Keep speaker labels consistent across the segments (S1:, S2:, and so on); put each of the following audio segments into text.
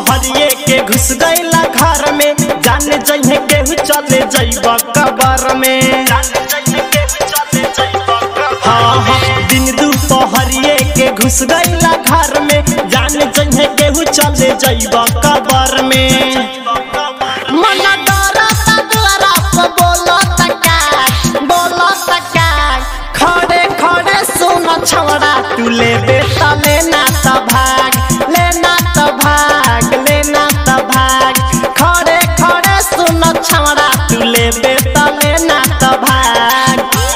S1: पहरिए के घुस गईला घर में, जाने जइहे केहू चले जइब कबर में। हाँ दिन दुपहरिए के घुस गईला घर में, जाने जइहे केहू चले जइब कबर में। मन डरता दुआरा पे बोलता का खड़े खड़े सुन छौड़ा तू लेबे त लेना त भाग, लेना त भाग, लेना त भाग। खड़े खड़े सुन छौड़ा तू लेबे त लेना त भाग।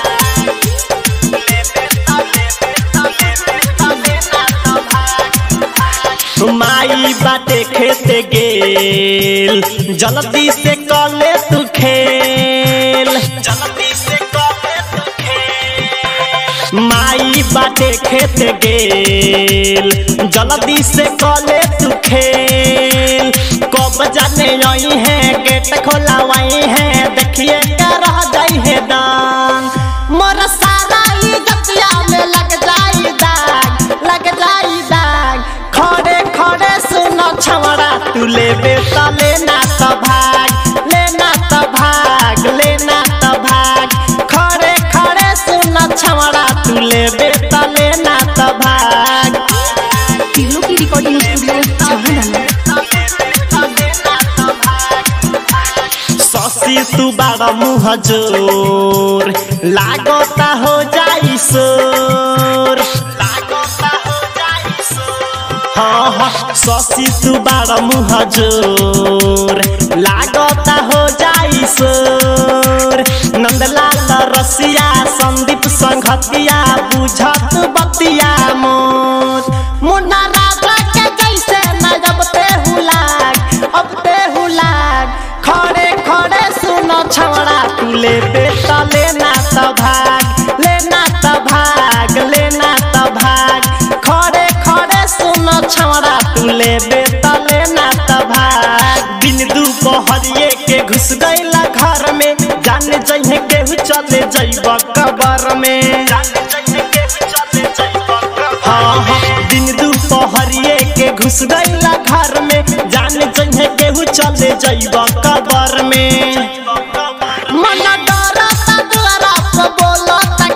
S1: माई बाटे खेते गेल, जल्दी से कले तू खेल, जल्दी से कले तू खेल। माई बाटे खेते गेल, जल्दी से कले तू खेल। कब जाने आई है गेट खोलावाई है, देखिए क्या रह जाई है दांग। मोर सारा इज्जतिया में लग जाई दाग, लग जाई दाग। खड़े खड़े सुन छौड़ा तू लेबे त लेना त भाग, लेना त भाग, लेना त भाग। खड़े खड़े सुन छौड़ा तू लेबे त लेना त भाग।
S2: तिलो की रिकॉर्डिंग स्टूडियो छावना।
S1: ससी तू बड़ा मुँह जोर, लागता हो जाई सोर, लागता हो जाई सोर। हाँ ससी तू बड़ा मुँह जोर, लागता हो जाई सोर। नंदलाल रसिया संदीप संघतिया बुझत बतिया मोर। मुन्ना राजा के जैसे न अब तेहू लाग। खड़े खड़े सुन छौड़ा तू लेबे त लेना त भाग, लेना त भाग, लेना त भाग। खड़े खड़े सुन छौड़ा तू लेबे त लेना त भाग। दिन दुपहरिए के घुस गईला घर में, जाने जइहे केहू चले जइब कबर में। हाँ दिन दुपहरिए के घुस गईला घर में, जाने जइहे केहू चले जइब कबर में। मन डरता दुआरा पे बोलता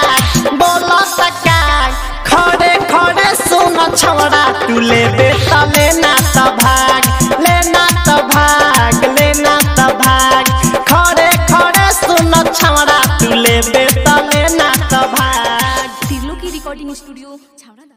S1: का खड़े खड़े सुन छौड़ा तू लेबे त लेना त भाग, लेना त भाग, लेना त भाग। खड़े खड़े सुन छौड़ा तू लेबे त लेना त भाग।
S2: तिलो की रिकॉर्डिंग स्टूडियो छावना।